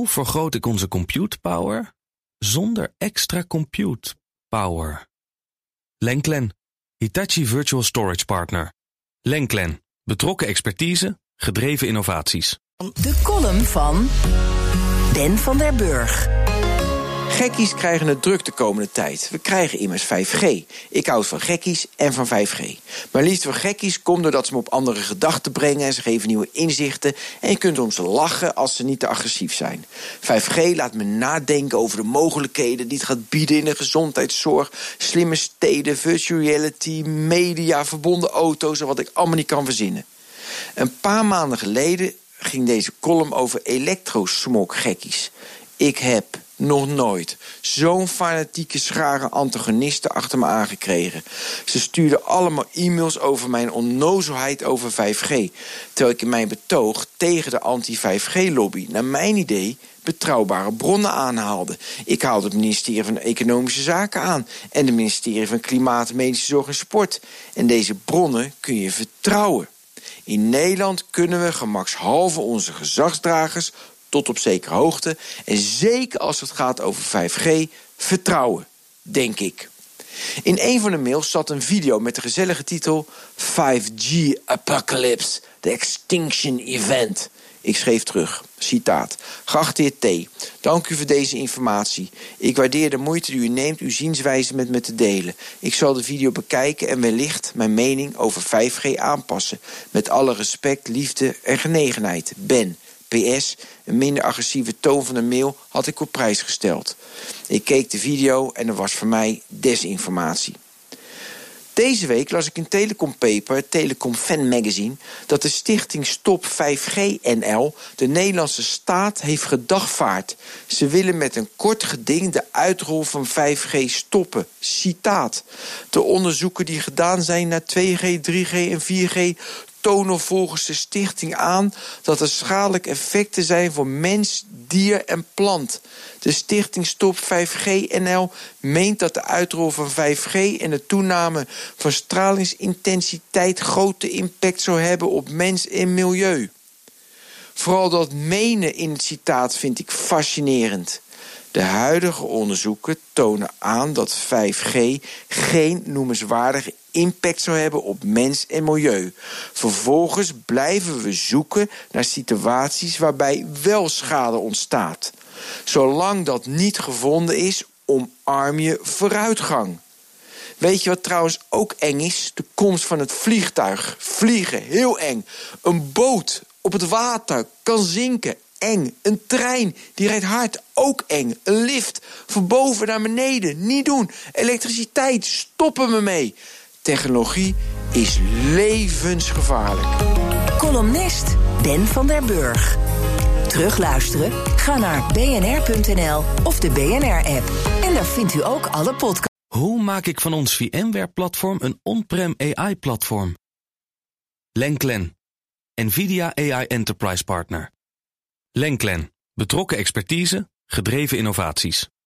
Hoe vergroot ik onze compute power zonder extra compute power? Lenklen, Hitachi Virtual Storage Partner. Lenklen, betrokken expertise, gedreven innovaties. De column van Ben van der Burg. Gekkies krijgen het druk de komende tijd. We krijgen immers 5G. Ik houd van gekkies en van 5G. Maar liefst voor gekkies komt doordat ze me op andere gedachten brengen en ze geven nieuwe inzichten. En je kunt om ze lachen als ze niet te agressief zijn. 5G laat me nadenken over de mogelijkheden die het gaat bieden in de gezondheidszorg, slimme steden, virtual reality, media, verbonden auto's en wat ik allemaal niet kan verzinnen. Een paar maanden geleden ging deze column over elektrosmog-gekkies. Ik heb nog nooit zo'n fanatieke schare antagonisten achter me aangekregen. Ze stuurden allemaal e-mails over mijn onnozelheid over 5G. Terwijl ik in mijn betoog tegen de anti-5G-lobby, naar mijn idee, betrouwbare bronnen aanhaalde. Ik haalde het ministerie van Economische Zaken aan en het ministerie van Klimaat, Medische Zorg en Sport. En deze bronnen kun je vertrouwen. In Nederland kunnen we gemakshalve onze gezagsdragers tot op zekere hoogte, en zeker als het gaat over 5G, vertrouwen, denk ik. In een van de mails zat een video met de gezellige titel 5G Apocalypse, the Extinction Event. Ik schreef terug, citaat: geachte heer T, dank u voor deze informatie. Ik waardeer de moeite die u neemt uw zienswijze met me te delen. Ik zal de video bekijken en wellicht mijn mening over 5G aanpassen. Met alle respect, liefde en genegenheid. Ben. PS, een minder agressieve toon van de mail had ik op prijs gesteld. Ik keek de video en er was voor mij desinformatie. Deze week las ik in Telecom Paper, Telecom Fan Magazine, dat de stichting Stop 5G NL de Nederlandse staat heeft gedagvaard. Ze willen met een kort geding de uitrol van 5G stoppen. Citaat: de onderzoeken die gedaan zijn naar 2G, 3G en 4G tonen volgens de stichting aan dat er schadelijke effecten zijn voor mens, dier en plant. De stichting Stop 5G NL meent dat de uitrol van 5G en de toename van stralingsintensiteit grote impact zou hebben op mens en milieu. Vooral dat menen in het citaat vind ik fascinerend. De huidige onderzoeken tonen aan dat 5G geen noemenswaardige impact zou hebben op mens en milieu. Vervolgens blijven we zoeken naar situaties waarbij wel schade ontstaat. Zolang dat niet gevonden is, omarm je vooruitgang. Weet je wat trouwens ook eng is? De komst van het vliegtuig. Vliegen, heel eng. Een boot op het water kan zinken. Eng. Een trein, die rijdt hard, ook eng. Een lift, van boven naar beneden, niet doen. Elektriciteit, stoppen me mee. Technologie is levensgevaarlijk. Columnist Ben van der Burg. Terugluisteren? Ga naar bnr.nl of de BNR-app. En daar vindt u ook alle podcasts. Hoe maak ik van ons VMware-platform een on-prem AI-platform? Lenklen, NVIDIA AI Enterprise Partner. Lenklen, betrokken expertise, gedreven innovaties.